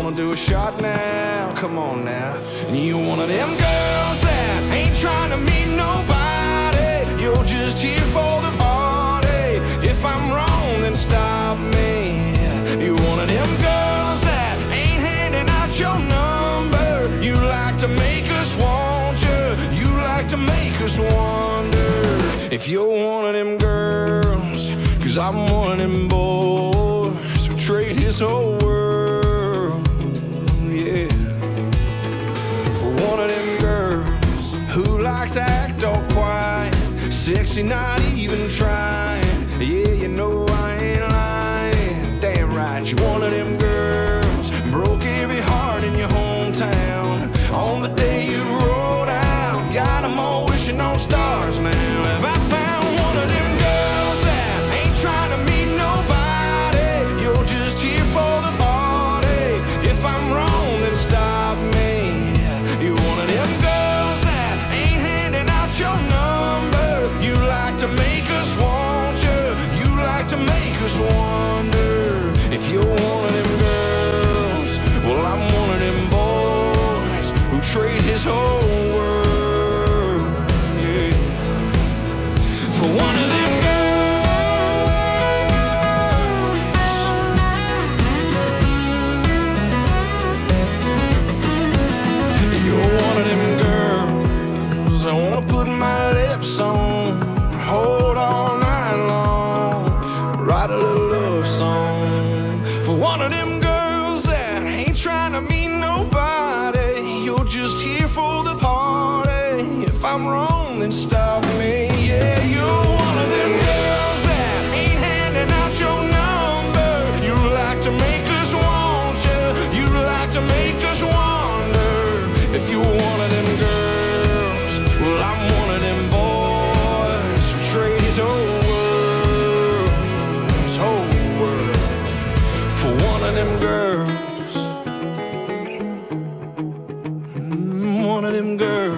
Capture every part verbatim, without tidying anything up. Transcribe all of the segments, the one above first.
wanna do a shot now? Come on now. And you one of them girls that ain't trying to meet nobody. You're just here for the party. If I'm wrong, then stop me. You one of them girls that ain't handing out your number. You like to make us want you. You like to make us wonder if you're one of them girls. Cause I'm one of them boys who trade his whole world, yeah, for one of them girls who likes to act all quiet, sexy, not even trying. Yeah, you know I ain't lying. Damn right, you're one of them girls broke every heart in your hometown on the day you rolled out. Got them all wishing on stars now. Have I found one of them girls that ain't trying to meet nobody? You're just here for the party. If I'm wrong, then stop me. You're one of them girls that ain't handing out your number. You like to make us want you. You like to make us wonder if you're one of them girls. Well, I'm one of them boys who trade his whole world, yeah, for one of them girls. You're one of them girls I wanna put my lips on, hold all night long, write a little love song for one of them girls that ain't trying to meet nobody. You're just here for the party. If I'm wrong, then stop me. Yeah, you're one of them girls that ain't handing out your number. You like to make us want you. You like to make us wonder if you're one of them girls. Well, I'm one of them boys who trade his whole world, his whole world for one of them girls. Mm, one of them girls.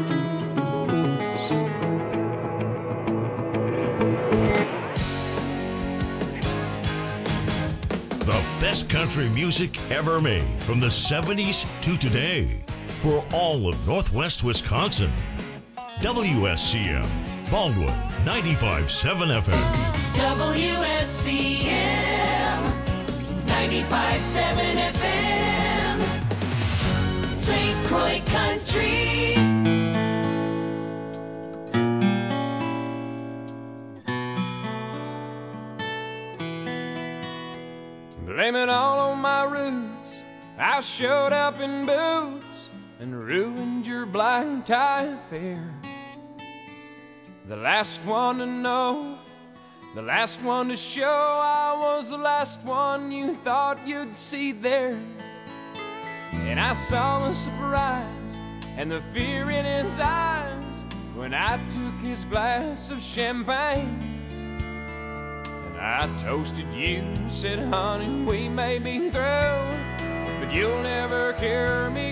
The best country music ever made from the seventies to today for all of Northwest Wisconsin. W S C M, Baldwin, ninety-five point seven F M. W S C M, ninety-five point seven F M, Saint Croix Country. Blame it all on my roots. I showed up in boots and ruined your black tie affair. The last one to know, the last one to show, I was the last one you thought you'd see there. And I saw the surprise and the fear in his eyes when I took his glass of champagne. I toasted you, said, honey, we may be through, but you'll never hear me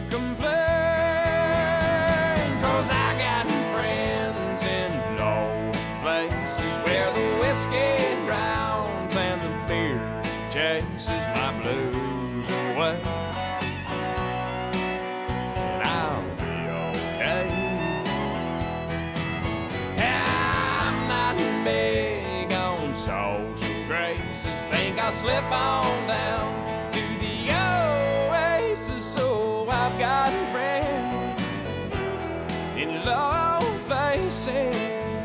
complain. Cause I got friends in low places where the whiskey drowns and the beer chases my blues away. And I'll be okay. I'm not big on social graces. Think I'll slip on down to the oasis. So I've got friends in low places.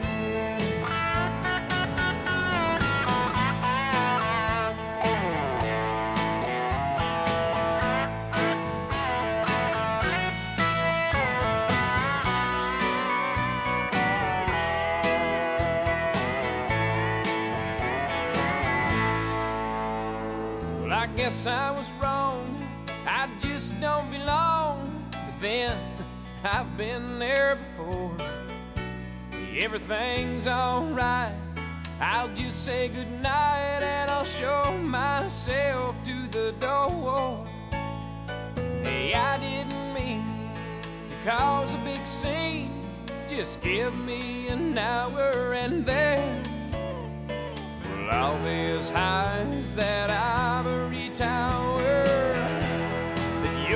I guess I was wrong, I just don't belong. But then, I've been there before. Everything's alright, I'll just say goodnight and I'll show myself to the door. Hey, I didn't mean to cause a big scene. Just give me an hour and then all these highs that ivory tower that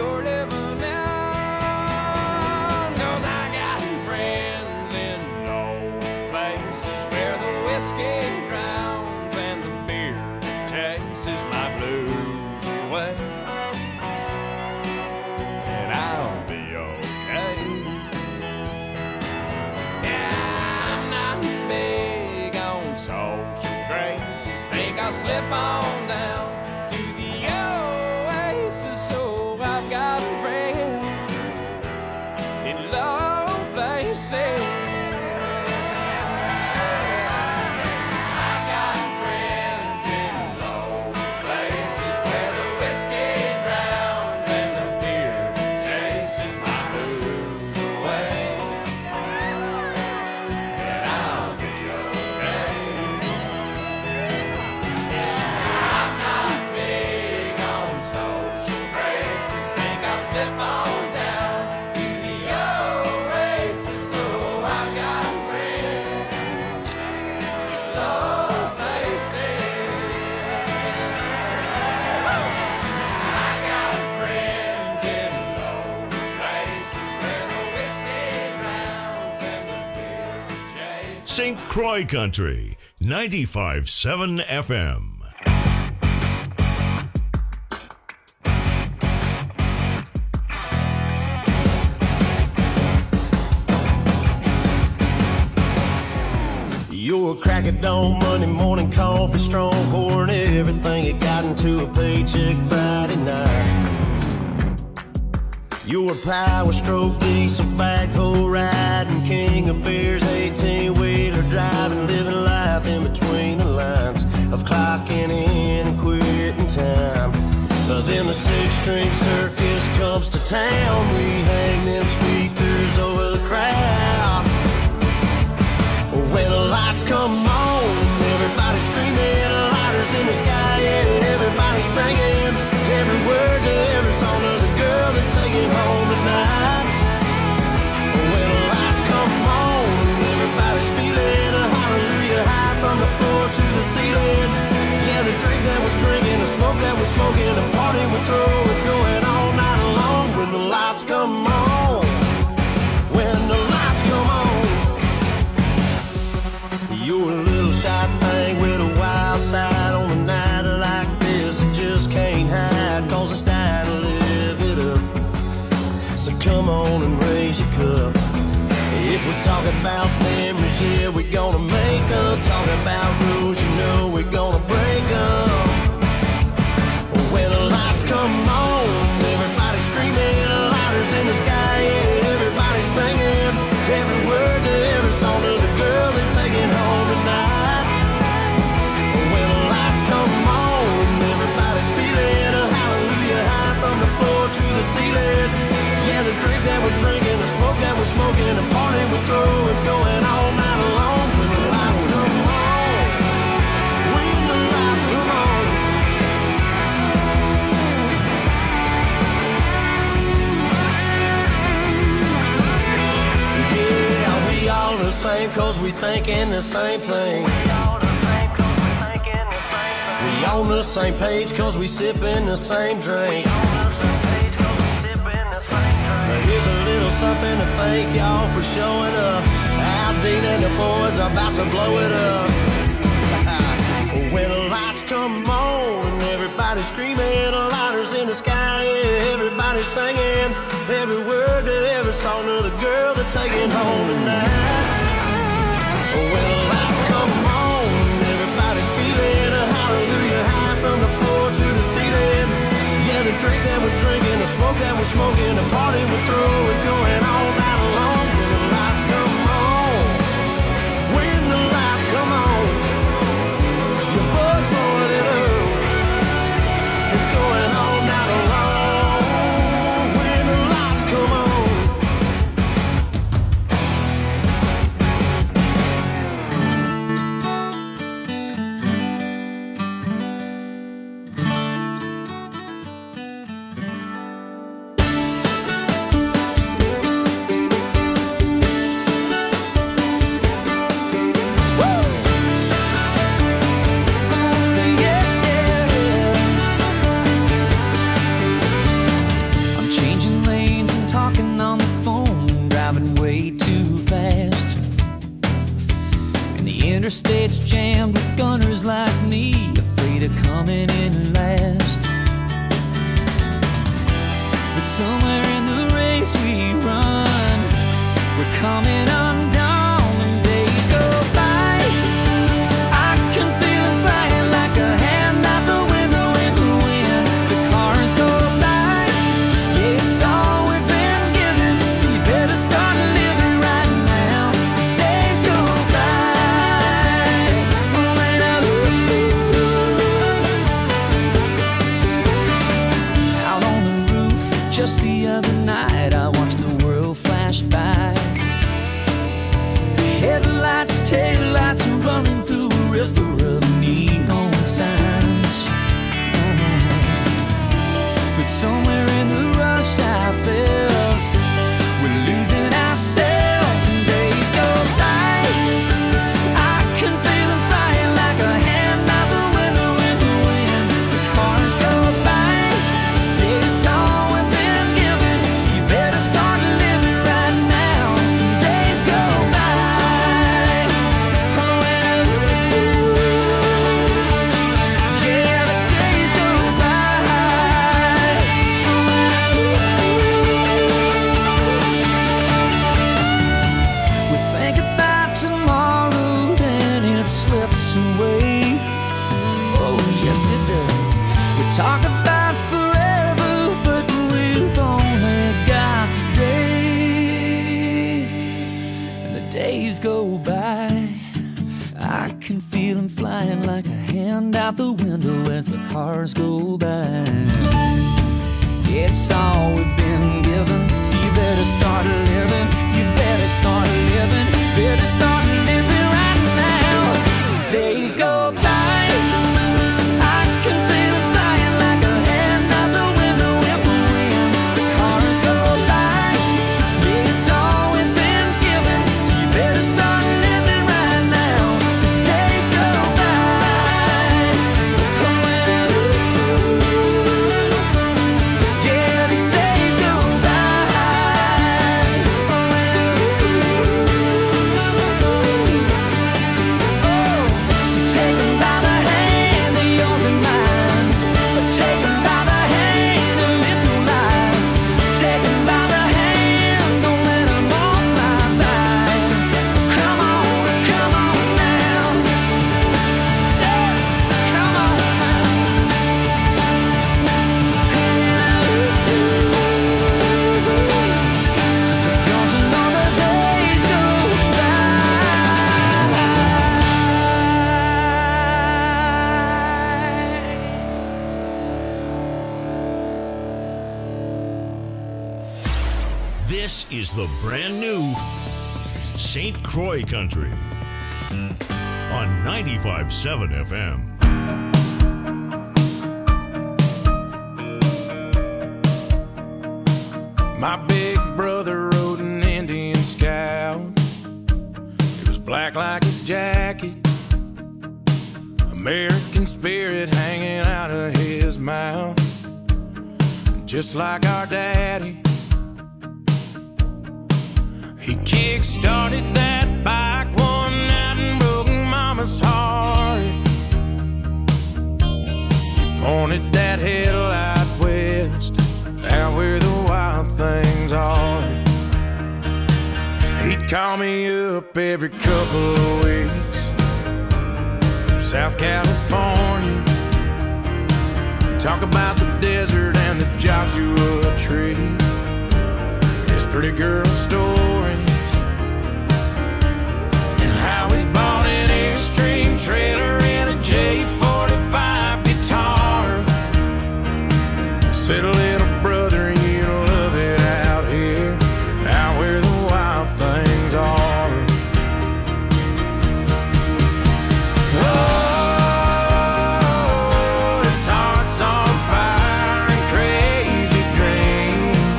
on down to the oasis. So I've got friends in low places. Saint Croix Country, ninety-five point seven F M. You're a crack at dawn, Monday morning coffee, strong pouring everything you got into a paycheck Friday night. You're a power stroke, diesel backhoe riding, king of beers, eighteen-wheeler driving, living life in between the lines of clocking in and quitting time. But then the six-string circus comes to town, we hang them speakers over the crowd. When the lights come on, everybody screaming, lighters in the sky, yeah, everybody singing every word to every song of the girl they're taking home tonight. When the lights come on, everybody's feeling a hallelujah high from the floor to the ceiling. Yeah, the drink that we're drinking, the smoke that we're smoking, the party we're throwing, it's going all night long. When the lights come on, when the lights come on. You're a little shy thing with a wild side on a night like this. It just can't hide, cause it's time to live it up. So come on and raise your cup. If we're talking about memories, yeah, we're gonna make them. Talking about rules, you know we're gonna break them. When the lights come on, everybody screaming, lighters in the sky, yeah, everybody singing every word to every song of the girl they're taking home tonight. When the lights come on, everybody's feeling a hallelujah high from the floor to the ceiling. Yeah, the drink that we're drinking, the smoke that we're smoking, the party we're throwing, it's going all night long. When the lights come on, when the lights come on. Yeah, we all the same cause we thinking the same thing. We on the same page cause we sipping the same drink. Here's a little something to thank y'all for showing up. Al Dean and the boys are about to blow it up. When the lights come on, everybody's screaming, lighters in the sky, yeah, everybody's singing every word to every song of the girl they're taking home tonight. When the lights come on, everybody's feeling a hallelujah high from the floor to the ceiling. Yeah, the drink that we're drinking, the smoke that we're smoking, the party we're throwing, it's going all night long. When the lights come on, when the lights come on, your buzz blowing it up, it's going all night long. When the lights come on. Interstate's jammed with gunners like me, afraid of coming in last. But somewhere in the race we run, we're coming undone and days go by. I can feel it flying like a hand Just the other night I watched the world flash by. Headlights, taillights running through a river of neon signs. But somewhere in the rush I felt we're losing ourselves and days go by. I can feel them flying like a hand out the window in the wind. The cars go by. It's all we've been given, so you better start living right now. Days go by. Oh, well, yeah, the days go by. We think about tomorrow, then it slips away. Oh, yes, it does. We talk about forever, but we've only got today. And the days go by. I can feel them flying like a hand out the window as the cars go by. It's all we've been given, so you better start living. You better start living. Better start living right now. 'Cause days go by. I can feel it flying like a hand out the window in the wind. The cars go by. It's all we've been given, so you better start living right now. 'Cause days go by. Oh, well, yeah, these days go by. Oh, well, oh, so take 'em by the hand, they're yours and mine. Take 'em by the hand and live your life. Take 'em by the hand, don't let 'em all fly by. Come on, come on now. Yeah, come on now. Don't you know the days go This is the brand new Saint Croix Country on ninety-five point seven F M. My big brother rode an Indian Scout. It was black like his jacket, American spirit hanging out of his mouth. Just like our daddy, he kick-started that bike one night and broke Mama's heart. He pointed that headlight west, out where the wild things are. He'd call me up every couple of weeks from South California, talk about the desert and the Joshua Tree, his pretty girl stories, and how he bought an Airstream trailer and a J forty-five guitar. Said, little brother, you love it out here, out where the wild things are. Oh, it's hearts on fire and crazy dreams.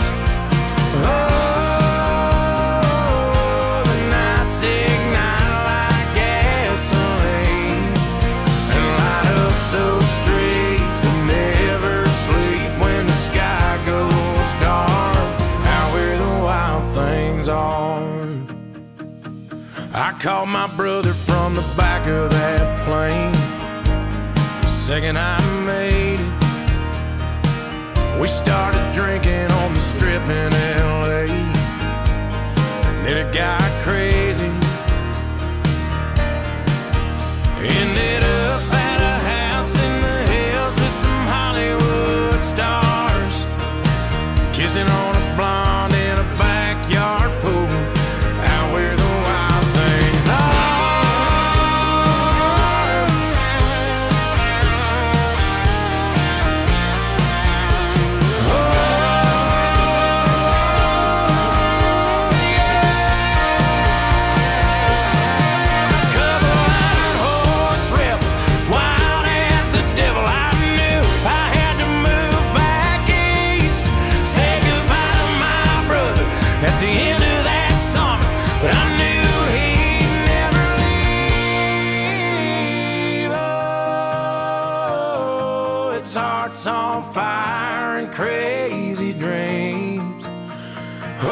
Oh, the nights ignite like gasoline and light up those streets that never sleep when the sky goes dark, out where the wild things are. I called my brother from the back of that plane the second I made it. We started drinking on the strip in L A, and then it got crazy. Ended up at a house in the hills with some Hollywood stars, kissing on a blonde in a backyard pool, out where the wild things are. Oh, crazy dreams. Oh,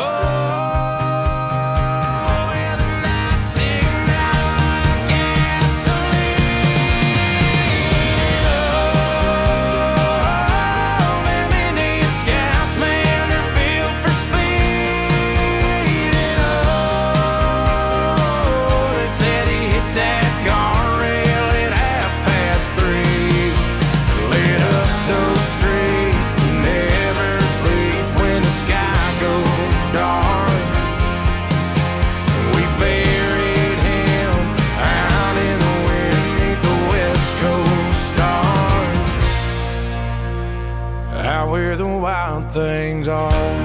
and the nights sing out like gasoline. Oh, them Indian scouts, man, they're built for speed. And oh, they said he hit that guardrail at half past three. Lit up those streets to never sleep when the sky goes dark. We buried him out in the wind beneath the West Coast stars, out where the wild things are.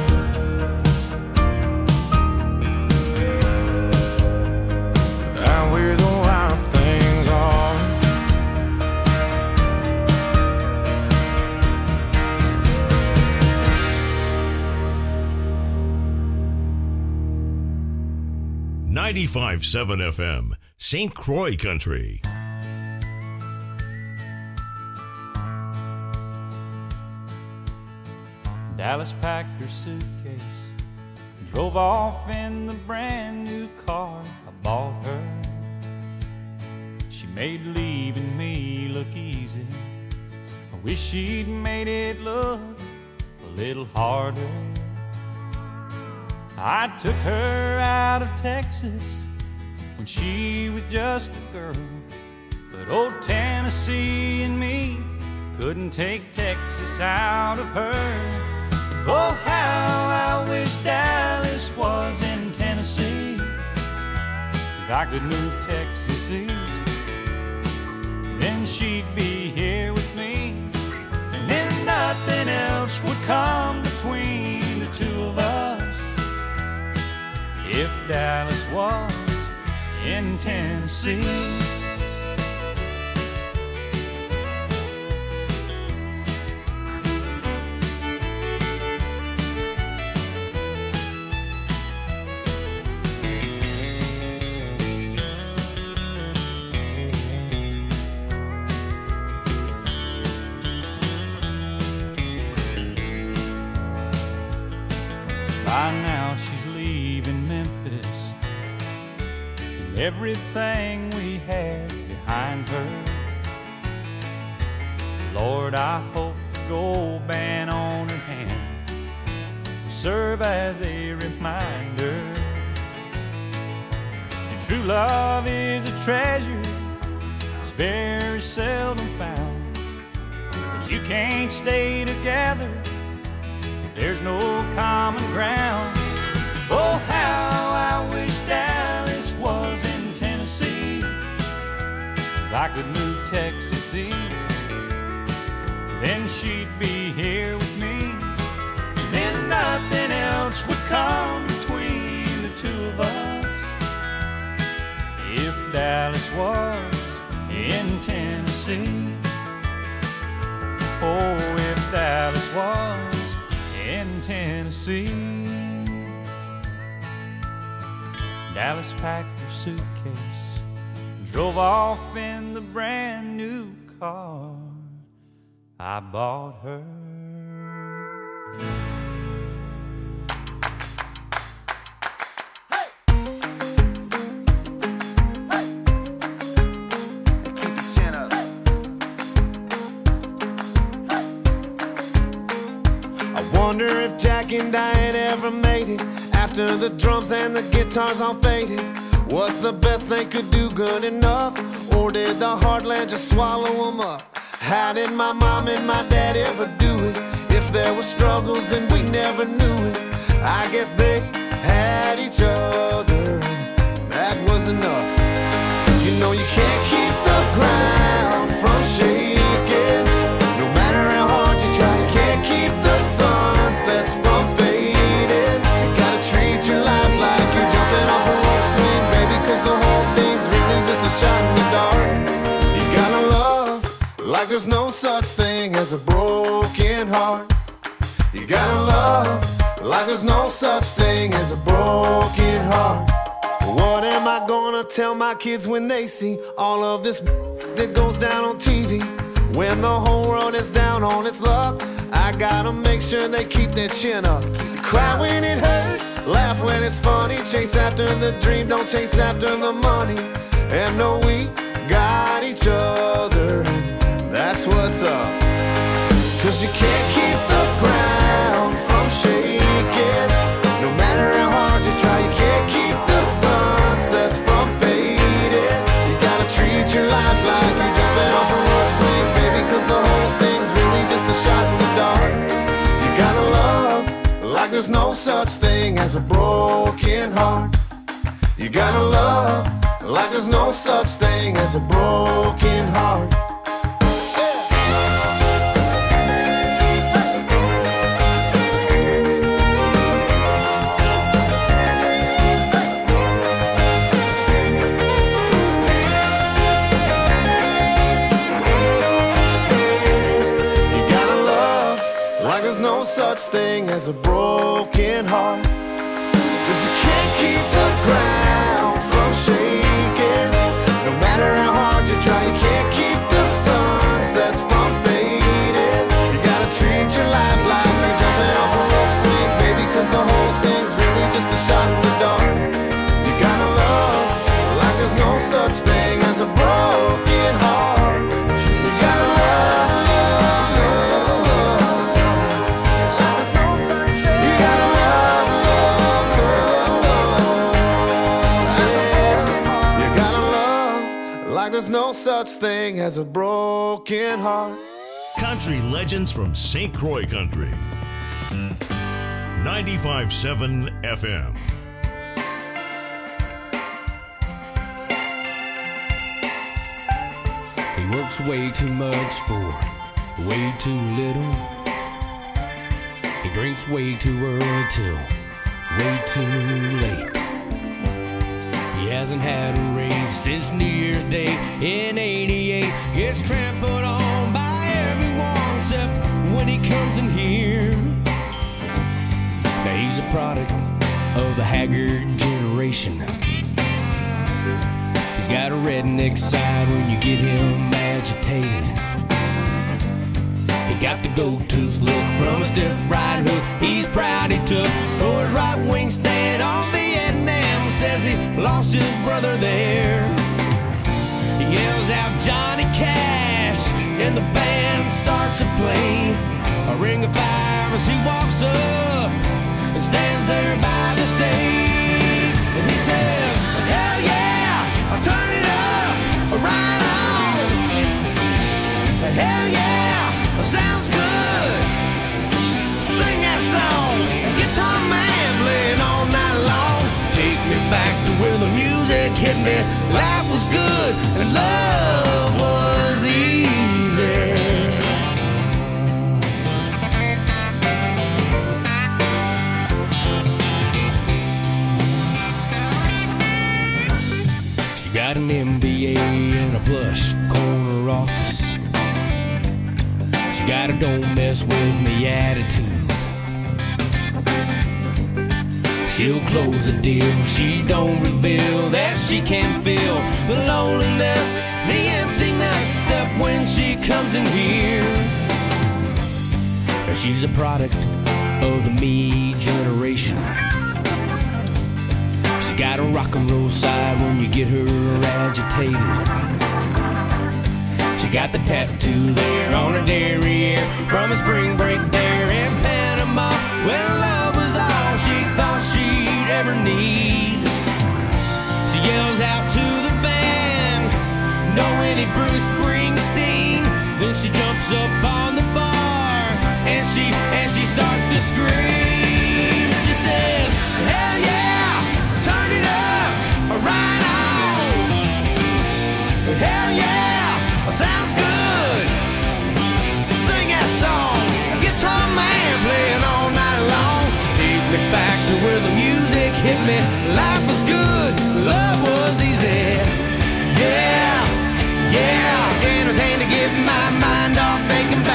Out where the wild things are. ninety-five point seven F M, Saint Croix Country. Dallas packed her suitcase and drove off in the brand new car I bought her. She made leaving me look easy. I wish she'd made it look a little harder. I took her out of Texas when she was just a girl, but old Tennessee and me couldn't take Texas out of her. Oh, how I wish Dallas was in Tennessee. If I could move Texas east, then she'd be here with me, and then nothing else would come between the two of us. If Dallas was in Tennessee. By now she's leaving Memphis, and everything we had behind her. Lord, I hope the gold band on her hand will serve as a reminder. And true love is a treasure, it's very seldom found. But you can't stay together, there's no common ground. Oh, how I wish Dallas was in Tennessee. If I could move Texas east, then she'd be here with me, and then nothing else would come between the two of us. If Dallas was in Tennessee. Oh, if Dallas was in Tennessee. Dallas packed her suitcase and drove off in the brand new car I bought her. Wonder if Jack and Diane ever made it after the drums and the guitars all faded. Was the best they could do good enough, or did the heartland just swallow them up? How did my mom and my dad ever do it? If there were struggles and we never knew it, I guess they had each other, and that was enough. You know you can't keep the ground from shaking, no matter how hard you try. You can't keep the sunsets from fading. You gotta treat your life like you're jumping off a rope swing, baby, cause the whole thing's really just a shot in the dark. You gotta love like there's no such thing as a broken heart. You gotta love like there's no such thing as a broken heart. What am I gonna tell my kids when they see all of this that goes down on T V? When the whole world is down on its luck, I gotta make sure they keep their chin up. Cry when it hurts, laugh when it's funny. Chase after the dream, don't chase after the money. And know we got each other, and that's what's up. Cause you can't keep the ground from shaking. No matter how hard you try, you can't keep the sunsets from fading. You gotta treat your life like you're jumping off a rope swing, baby, cause the whole thing's really just a shot in the dark. You gotta love like there's no such thing as a broken heart. You gotta love like there's no such thing as a broken heart. Such thing as a broken heart. Cause you can't keep the ground from shaking. No matter how hard you try, you can't keep the sunsets from fading. You gotta treat your life like you're jumping off a rope swing, baby, cause the whole thing's really just a shot in the dark. You gotta love like there's no such thing as a broken heart. You gotta love. There's no such thing as a broken heart. Country legends from Saint Croix Country. ninety-five point seven F M. He works way too much for way too little. He drinks way too early till way too late. He hasn't had a raise since New Year's Day in eighty-eight. Gets trampled on by everyone except when he comes in here. Now he's a product of the haggard generation. He's got a redneck side when you get him agitated. He got the gold-tooth look from a stiff right hook he's proud he took for his right wing stand on Vietnam. Says he lost his brother there. He yells out Johnny Cash and the band starts to play a ring of fire as he walks up and stands there by the stage. And he says, hell yeah, I'll turn it up, right on. Hell yeah, sounds good. Sing that song, guitar man playing all night long. Take me back to where the music hit me. Life was good and love was easy. She got an M B A in a plush corner office. She got a don't mess with me attitude. She'll close the deal, she don't reveal that she can feel the loneliness, the emptiness, except when she comes in here. And she's a product of the me generation. She got a rock and roll side when you get her agitated. She got the tattoo there on her derriere from a spring break there in Panama when love was all she thought she'd ever need. She yells out to the band, no any Bruce Springsteen. Then she jumps up on the bar and she and she starts to scream. She says, hell yeah, turn it up, right on. Hell yeah, sounds good. Sing that song, guitar man playing all night long. Take me back to where the music hit me. Life was good, love was easy. Yeah, yeah, anything to get my mind off thinking about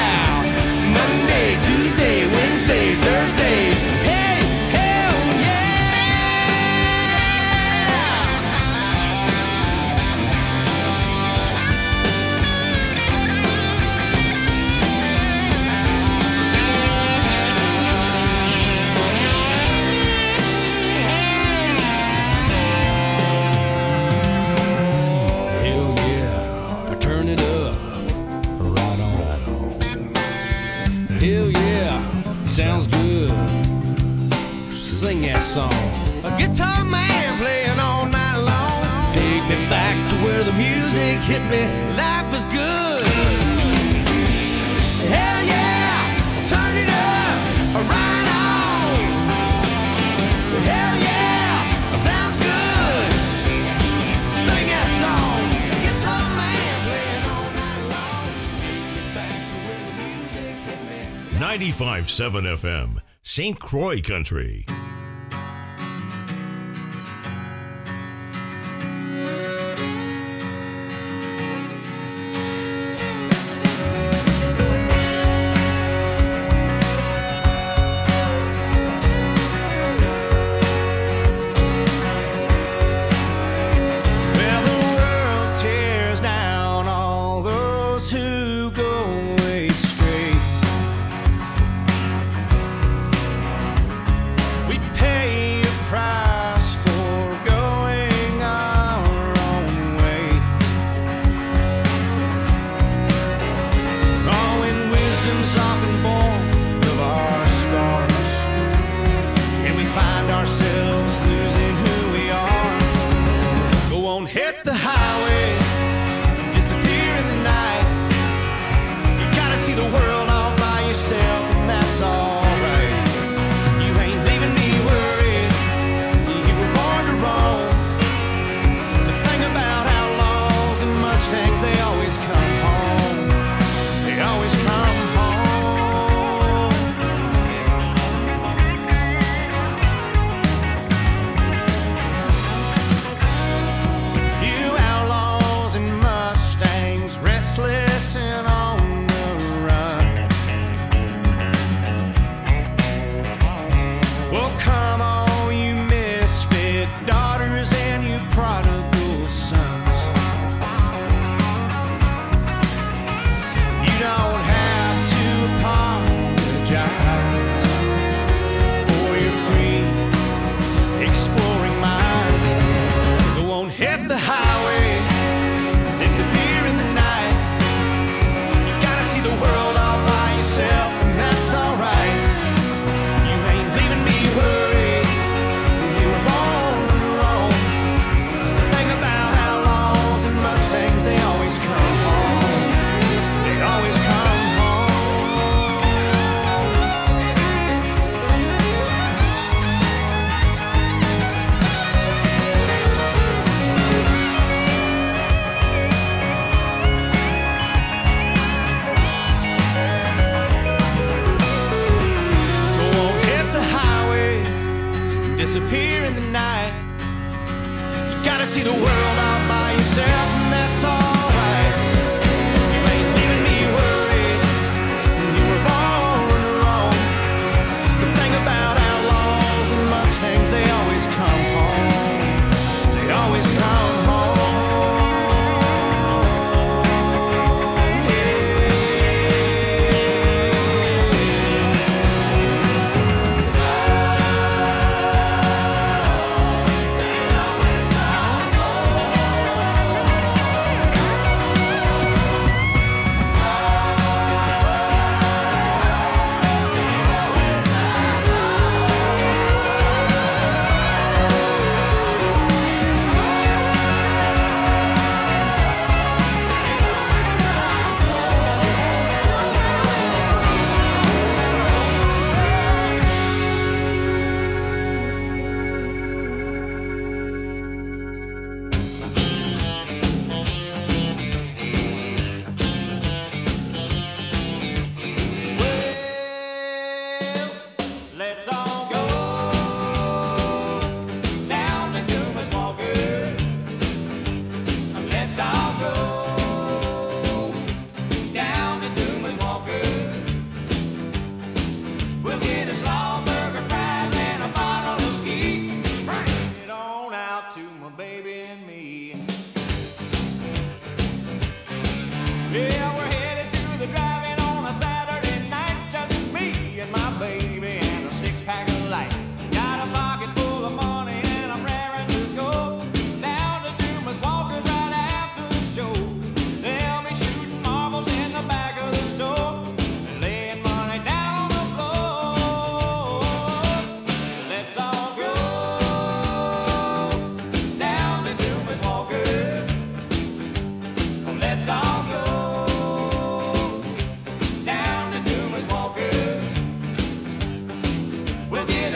Sing that song. A guitar man playing all night long. Take me back to where the music hit me. Life was good. Hell yeah, turn it up, right on. Hell yeah, sounds good. Sing that song. Guitar man playing all night long. Take me back to where the music hit me. ninety-five point seven F M, Saint Croix Country.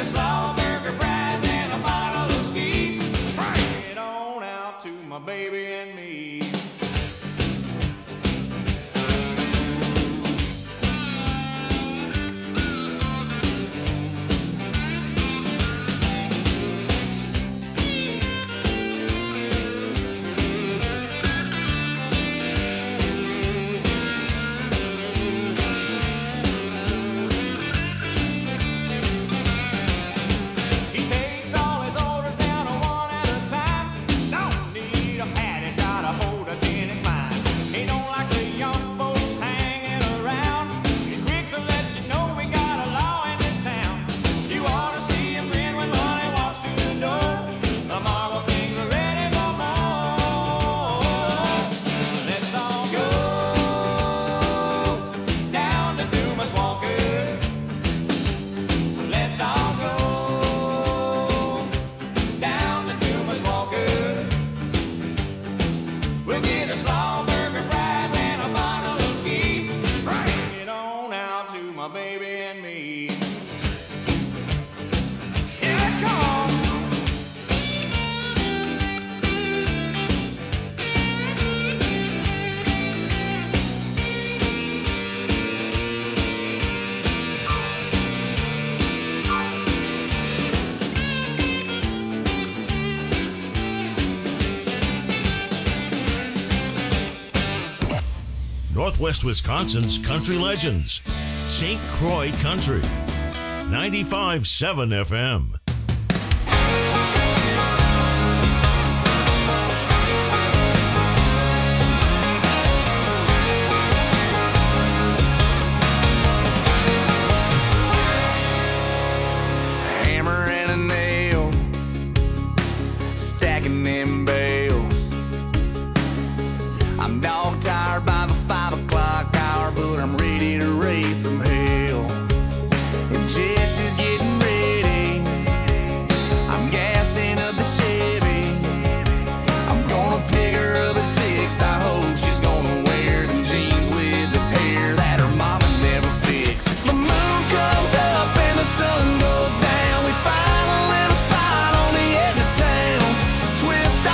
a slaw burger, fries, and a bottle of ski. Bring it on out to my baby and me. Northwest Wisconsin's country legends. Saint Croix Country. ninety-five point seven F M. Hammer and a nail, stacking them bales. I'm dog tired by the five o'clock hour, but I'm ready to raise some hell. And Jesse's getting ready. I'm gassing up the Chevy. I'm gonna pick her up at six. I hope she's gonna wear them jeans with the tear that her mama never fixed. The moon comes up and the sun goes down. We find a little spot on the edge of town. Twist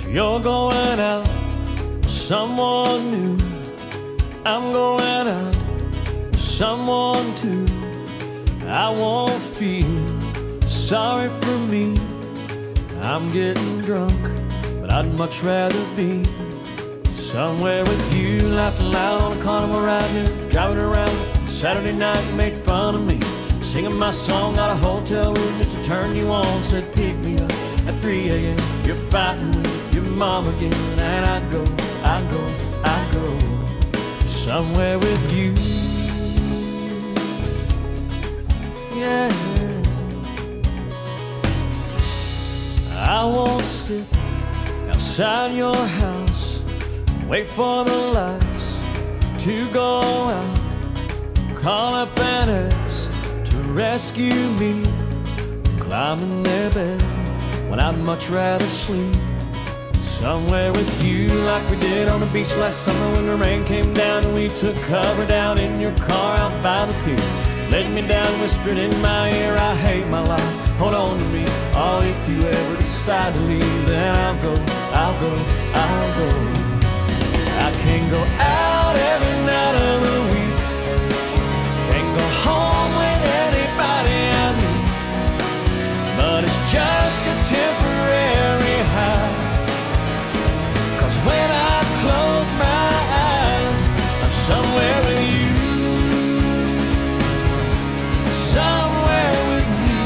You're going out with someone new. I'm going out with someone too. I won't feel sorry for me. I'm getting drunk, but I'd much rather be somewhere with you, laughing loud on a carnival ride here, driving around Saturday night, you made fun of me, singing my song out of hotel room just to turn you on. Said pick me up at three a.m. You're fighting with your mom again, and I go, I go, I go somewhere with you. Yeah, I won't sit outside your house, wait for the lights to go out, call up an ex to rescue me, climb in their bed when I'd much rather sleep somewhere with you, like we did on the beach last summer when the rain came down and we took cover down in your car out by the pier. Laid me down, whispered in my ear, I hate my life, hold on to me. Oh, if you ever decide to leave, then I'll go, I'll go, I'll go. I can't go out every night of the week, can't go home with anybody I meet, but it's just a temporary high, 'cause when I close my eyes, I'm somewhere with you. Somewhere with you.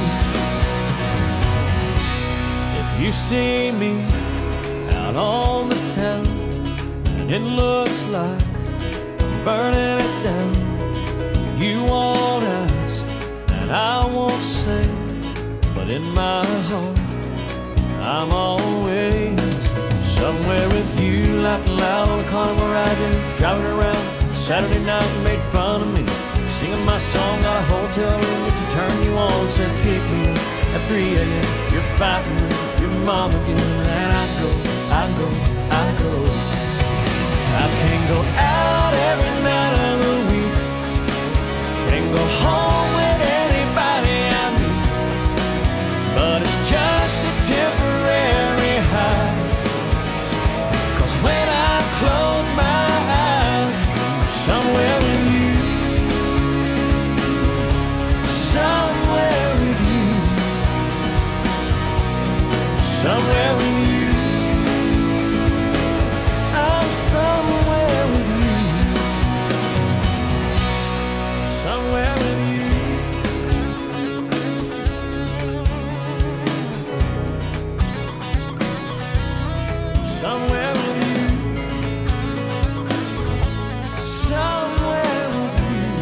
If you see me out on the town and it looks like I'm burning it down, you won't ask and I won't say, but in my heart I'm always somewhere with you, laughing loud on a carnival ride here, driving around Saturday night, you made fun of me, singing my song out of hotel room just to turn you on. Said pick me up at three a.m. You're fighting with your mom again, and I go, I go, I go. I can't go out every night of the week, can't go home with anybody I meet, but it's just a temporary high, 'cause when I close my eyes, I'm somewhere with you. Somewhere with you, somewhere with you, I'm somewhere with you, somewhere with you. Somewhere with you, somewhere with you.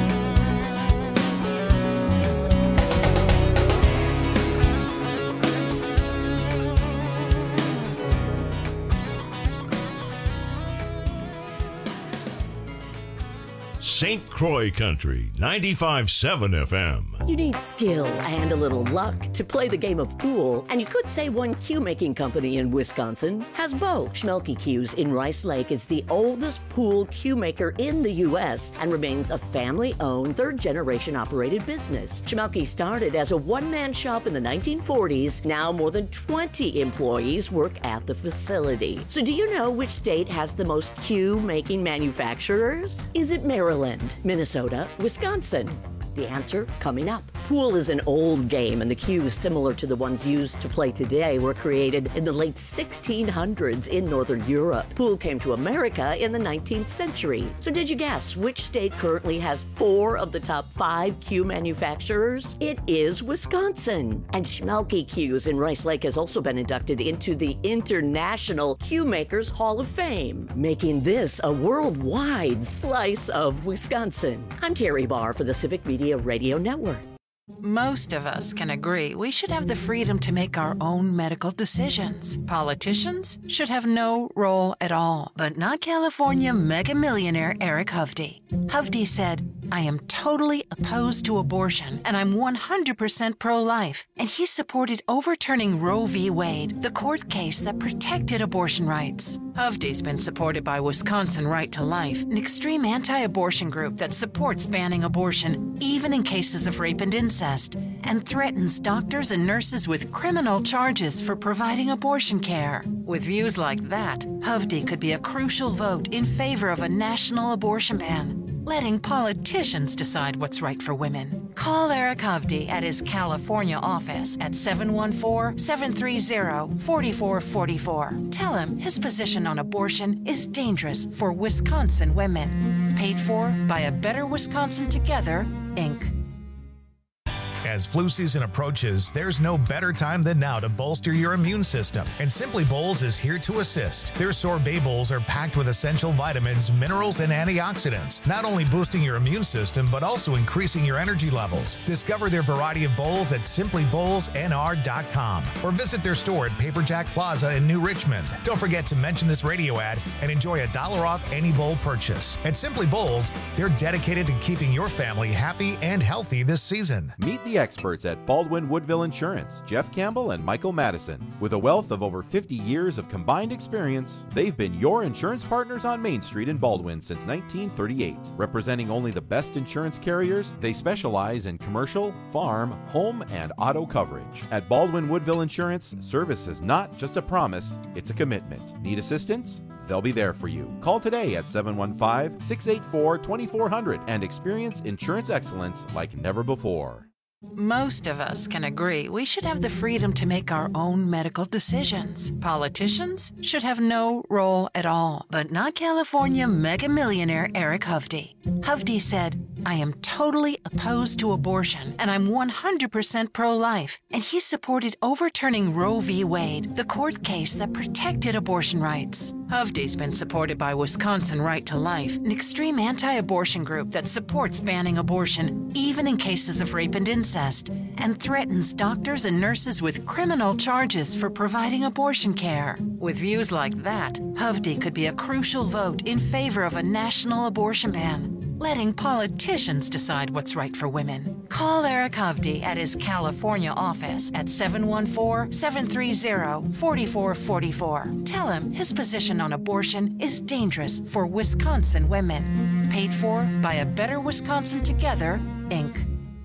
Saint Croix Country, ninety-five point seven F M. You need skill and a little luck to play the game of pool, and you could say one cue-making company in Wisconsin has both. Schmelke Cues in Rice Lake is the oldest pool cue maker in the U S and remains a family-owned, third-generation operated business. Schmelke started as a one-man shop in the nineteen forties. Now more than twenty employees work at the facility. So do you know which state has the most cue-making manufacturers? Is it Maryland, Minnesota, Wisconsin? The answer coming up. Pool is an old game, and the cues similar to the ones used to play today were created in the late sixteen hundreds in Northern Europe. Pool came to America in the nineteenth century. So did you guess which state currently has four of the top five cue manufacturers? It is Wisconsin. And Schmelke Cues in Rice Lake has also been inducted into the International Cue Makers Hall of Fame, making this a worldwide slice of Wisconsin. I'm Terry Barr for the Civic Media Radio Network. Most of us can agree we should have the freedom to make our own medical decisions. Politicians should have no role at all, but not California mega millionaire Eric Hovde. Hovde said, "I am totally opposed to abortion, and I'm one hundred percent pro-life." And he supported overturning Roe v. Wade, the court case that protected abortion rights. Hovde's been supported by Wisconsin Right to Life, an extreme anti-abortion group that supports banning abortion, even in cases of rape and incest, and threatens doctors and nurses with criminal charges for providing abortion care. With views like that, Hovde could be a crucial vote in favor of a national abortion ban, letting politicians decide what's right for women. Call Eric Hovde at his California office at seven one four, seven three zero, four four four four. Tell him his position on abortion is dangerous for Wisconsin women. Paid for by A Better Wisconsin Together, Incorporated. As flu season approaches, there's no better time than now to bolster your immune system, and Simply Bowls is here to assist. Their sorbet bowls are packed with essential vitamins, minerals, and antioxidants, not only boosting your immune system, but also increasing your energy levels. Discover their variety of bowls at simply bowls n r dot com or visit their store at Paper Jack Plaza in New Richmond. Don't forget to mention this radio ad and enjoy a dollar off any bowl purchase. At Simply Bowls, they're dedicated to keeping your family happy and healthy this season. Meet the experts at Baldwin Woodville Insurance, Jeff Campbell and Michael Madison. With a wealth of over fifty years of combined experience, they've been your insurance partners on Main Street in Baldwin since nineteen thirty-eight. Representing only the best insurance carriers, they specialize in commercial, farm, home, and auto coverage. At Baldwin Woodville Insurance, service is not just a promise, it's a commitment. Need assistance? They'll be there for you. Call today at seven one five, six eight four, two four zero zero and experience insurance excellence like never before. Most of us can agree we should have the freedom to make our own medical decisions. Politicians should have no role at all, but not California mega millionaire Eric Hovde. Hovde said, "I am totally opposed to abortion, and I'm one hundred percent pro-life." And he supported overturning Roe v. Wade, the court case that protected abortion rights. Hovde's been supported by Wisconsin Right to Life, an extreme anti-abortion group that supports banning abortion, even in cases of rape and incest, and threatens doctors and nurses with criminal charges for providing abortion care. With views like that, Hovde could be a crucial vote in favor of a national abortion ban, letting politicians decide what's right for women. Call Eric Hovde at his California office at seven one four, seven three zero, four four four four. Tell him his position on abortion is dangerous for Wisconsin women. Paid for by A Better Wisconsin Together, Incorporated.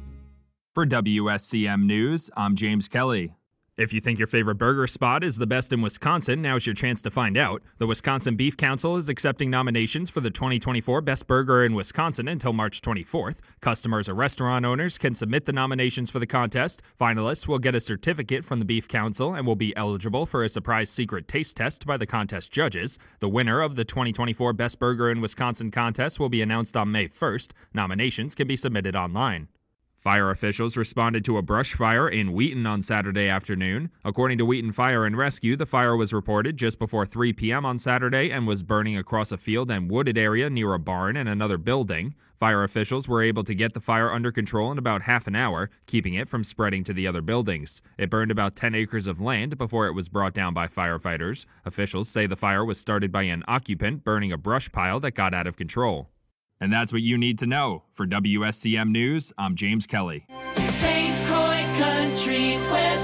For W S C M News, I'm James Kelly. If you think your favorite burger spot is the best in Wisconsin, now's your chance to find out. The Wisconsin Beef Council is accepting nominations for the twenty twenty-four Best Burger in Wisconsin until March twenty-fourth. Customers or restaurant owners can submit the nominations for the contest. Finalists will get a certificate from the Beef Council and will be eligible for a surprise secret taste test by the contest judges. The winner of the twenty twenty-four Best Burger in Wisconsin contest will be announced on May first. Nominations can be submitted online. Fire officials responded to a brush fire in Wheaton on Saturday afternoon. According to Wheaton Fire and Rescue, the fire was reported just before three p.m. on Saturday and was burning across a field and wooded area near a barn and another building. Fire officials were able to get the fire under control in about half an hour, keeping it from spreading to the other buildings. It burned about ten acres of land before it was brought down by firefighters. Officials say the fire was started by an occupant burning a brush pile that got out of control. And that's what you need to know. For W S C M News, I'm James Kelly. Saint Croix Country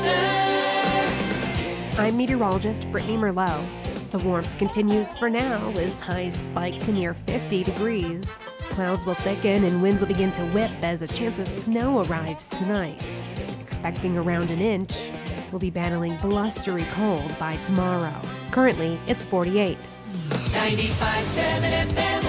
Weather. I'm meteorologist Brittany Merlot. The warmth continues for now as highs spike to near fifty degrees. Clouds will thicken and winds will begin to whip as a chance of snow arrives tonight. Expecting around an inch, we'll be battling blustery cold by tomorrow. Currently, it's forty-eight. ninety-five point seven F M.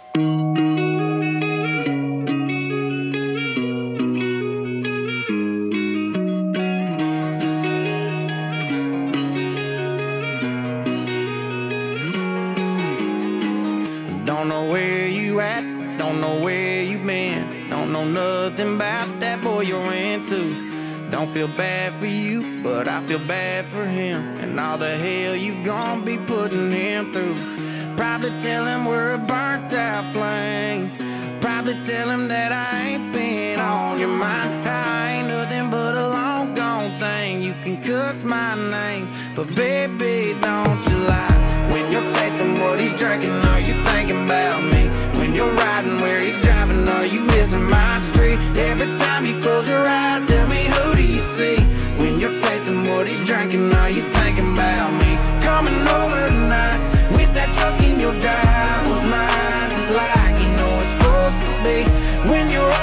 Don't know where you at, don't know where you been, don't know nothing about that boy you're into. Don't feel bad for you, but I feel bad for him, and all the hell you gon' be putting him through. Probably tell him we're a burnt out flame, probably tell him that I ain't been on your mind. I ain't nothing but a long gone thing, you can cuss my name, but baby don't you lie. When you're tasting what he's drinking, are you thinking about me? When you're riding where he's driving, are you missing my street? Every time you close your eyes, tell me who do you see? When you're tasting what he's drinking, are you thinking about me? Coming over tonight, wish that truck in your drive was mine, just like you know it's supposed to be. When you're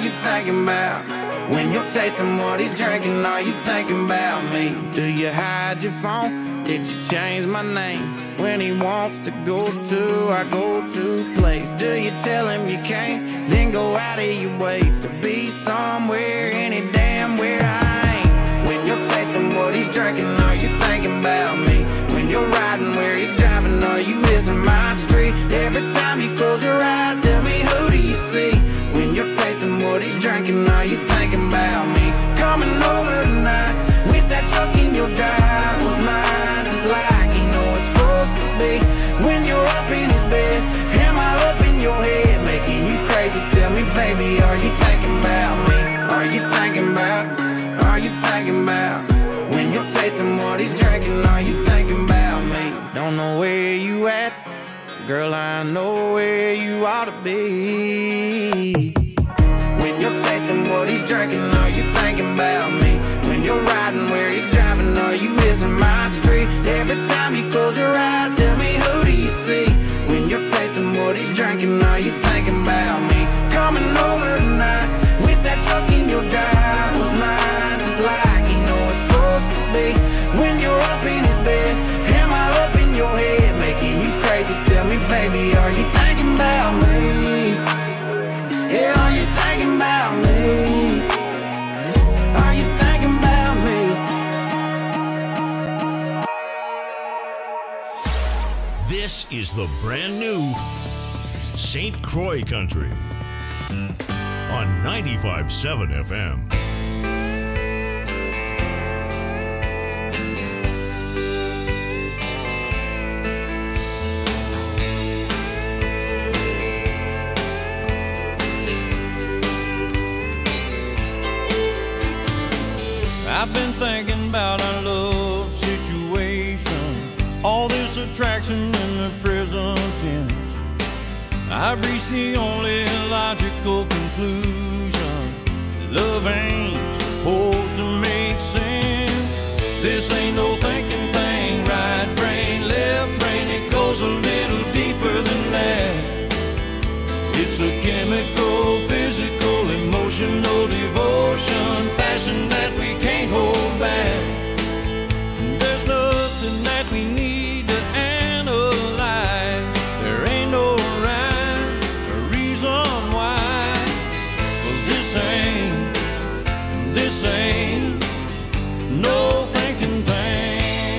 you thinking about? When you're tasting what he's drinking, are you thinking about me? Do you hide your phone? Did you change my name? When he wants to go to our go-to place, do you tell him you can't? Then go out of your way to be somewhere, any damn where I ain't. When you're tasting what he's drinking, are you thinking about me? When you're riding where he's driving, are you missing my street? Every time you close your eyes, tell me, who do you see? When you're tasting what he's drinking, are you thinking about me? Coming over tonight, wish that truck in your drive was mine, just like you know it's supposed to be. When you're up in his bed, am I up in your head, making you crazy? Tell me, baby, are you thinking about me? Are you thinking about, are you thinking about? When you're tasting what he's drinking, are you thinking about me? Don't know where you at, girl, I know where you ought to be. When you're tasting what he's drinking, are you thinking about me? When you're riding where he's driving, are you missing my street? Every time you close your eyes, tell me, who do you see? When you're tasting what he's drinking, are you thinking about me? Coming over tonight, wish that truck in your drive was mine, just like you know it's supposed to be. When you're up in his bed, am I up in your head, making you crazy? Tell me, baby, are you thinking about me? Yeah, are you thinking about me? Are you thinking about me? This is the brand new Saint Croix Country on ninety-five point seven F M. I've been thinking about our love situation, all this attraction in the present tense. I've reached the only logical conclusion: love ain't supposed to make sense. This ain't no thinking thing, right brain, left brain, it goes a little deeper than that. It's a chemical, physical, emotional devotion, passion that we can't hold back. There's nothing that we need to analyze. There ain't no rhyme or reason why. 'Cause this ain't, this ain't no thinking thing.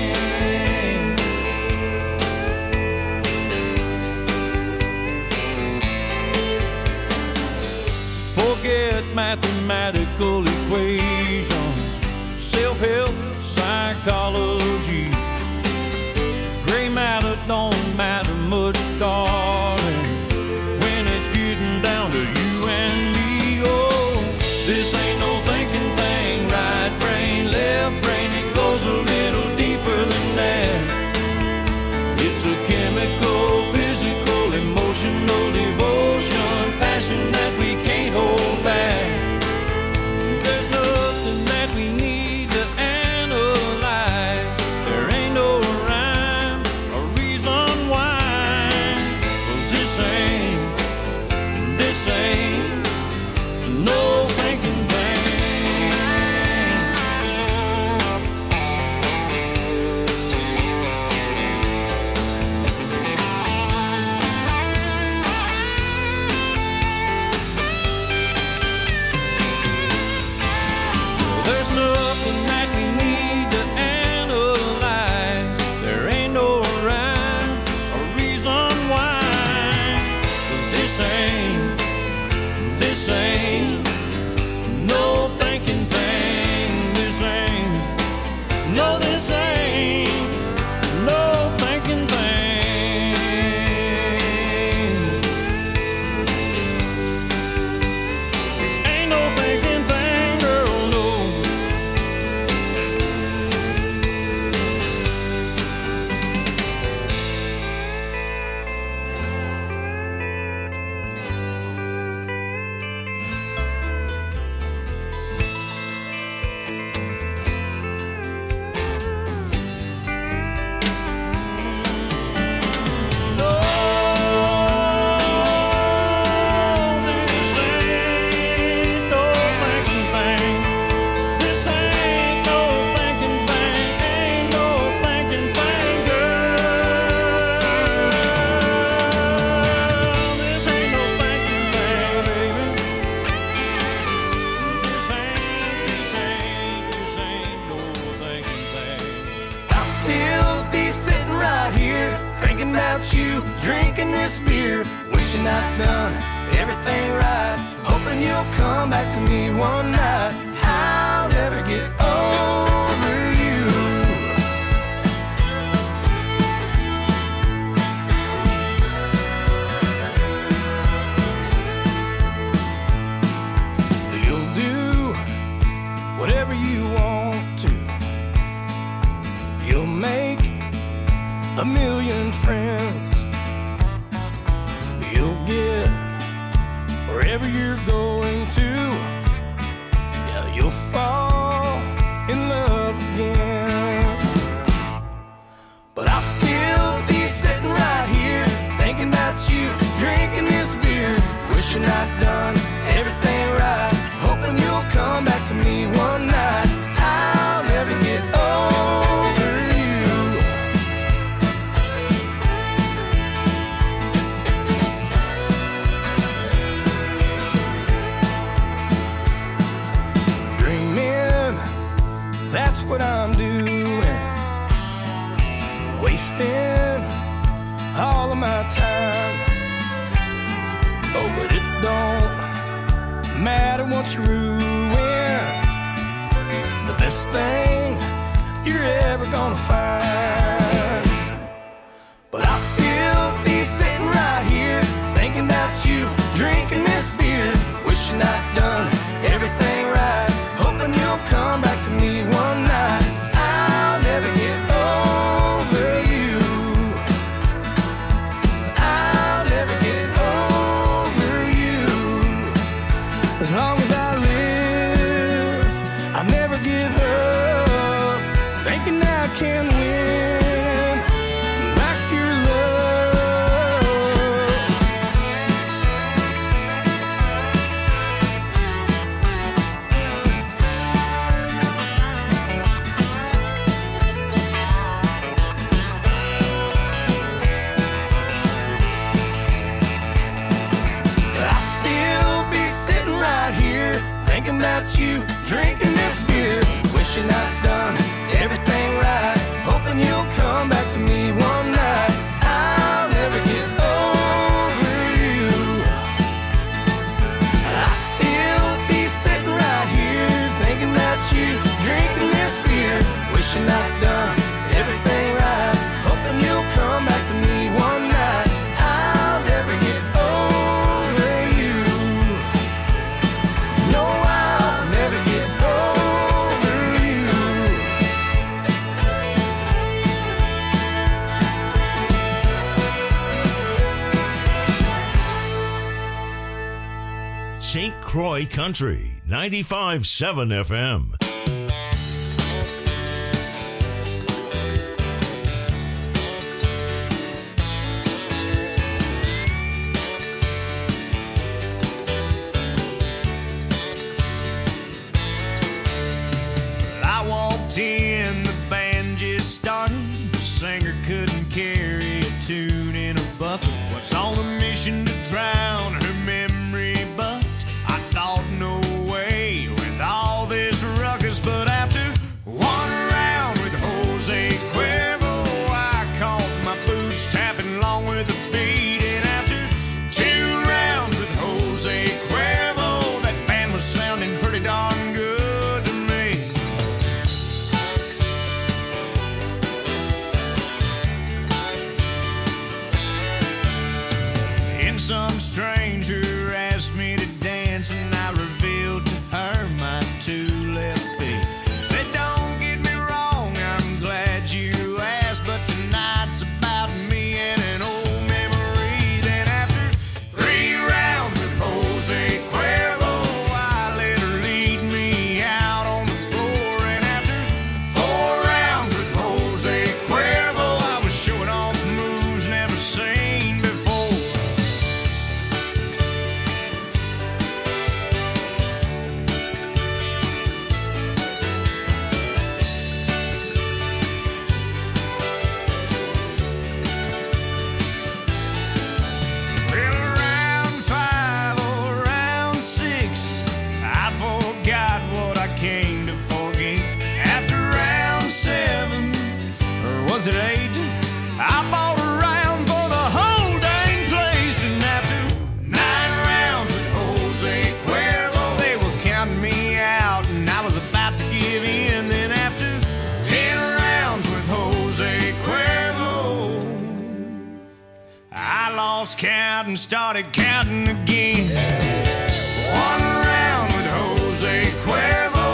Forget mathematical equations, self-help, psychology. Gray matter don't matter much, darling, when it's getting down to you and me. Oh, this ain't no thinking thing, right brain, left brain, it goes a little deeper than that. It's a chemical, physical, emotional devotion, passion that we can't hold back. There's nothing that we need to analyze. about you, drinking this beer, wishing I'd done everything right, hoping you'll come back to me one night. I'll never get over you. You'll do whatever you want to. You'll make a million friends. You'll get wherever you're going to. Yeah, you'll fall in love again. But I'll still be sitting right here, thinking about you, drinking this beer, wishing I'd done everything right, hoping you'll come back to me one night. I'll never get over you. Dreaming, that's what I'm doing, wasting all of my time. Oh, but it don't matter once you ruin the best thing you're ever gonna find. But I'll still be sitting right here, thinking about you, drinking this beer, wishing I'd done everything right, hoping you'll come back to me one night. I'll never get over you. I'll never get over you. As long as I live, I'll never give up, thinking I can win back your love. I'll still be sitting right here, thinking about you, drinking this beer, wishing I'd done everything right, hoping you'll come back to me one night. I'll never get over you. I'll still be sitting right here, thinking about you, drinking this beer, wishing I'd done everything right, hoping you'll come back to me one night. I'll never get over you. No, I'll never get over you. Saint Croix Country, ninety-five point seven F M. I walked in, the band just started. The singer couldn't carry a tune in a bucket. Was on a mission to drown her memory, but I thought, no way, with all this rugged lost count and started counting again. One round with Jose Cuervo.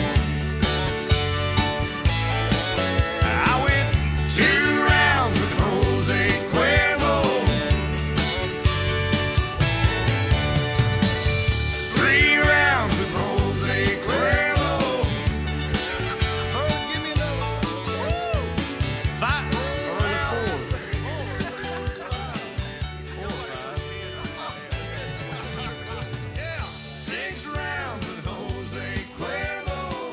I went two rounds with Jose Cuervo. Three rounds with Jose Cuervo. Oh, give me another. Five. Six rounds with Jose Cuervo.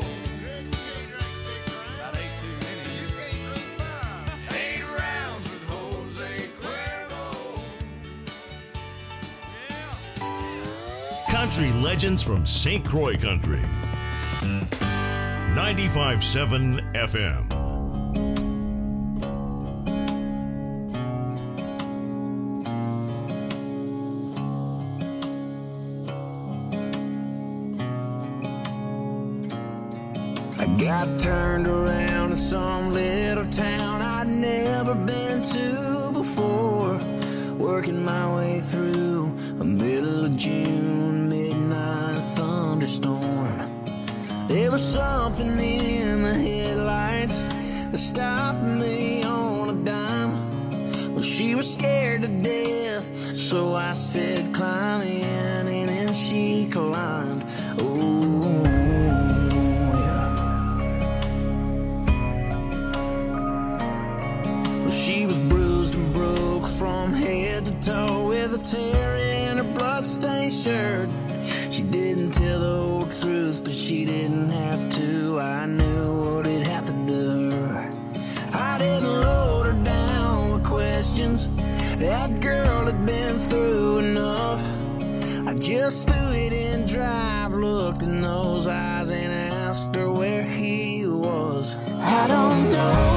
About eight too many. Eight rounds with Jose Cuervo. Country legends from Saint Croix Country. ninety-five point seven F M. I got turned around in some little town I'd never been to before. Working my way through a middle of June midnight thunderstorm. There was something in the headlights that stopped me on a dime. Well, she was scared to death, so I said climb in, and then she climbed. Oh, she was bruised and broke from head to toe with a tear in her bloodstained shirt. She didn't tell the whole truth, but she didn't have to. I knew what had happened to her. I didn't load her down with questions. That girl had been through enough. I just threw it in drive, looked in those eyes and asked her where he was. I don't know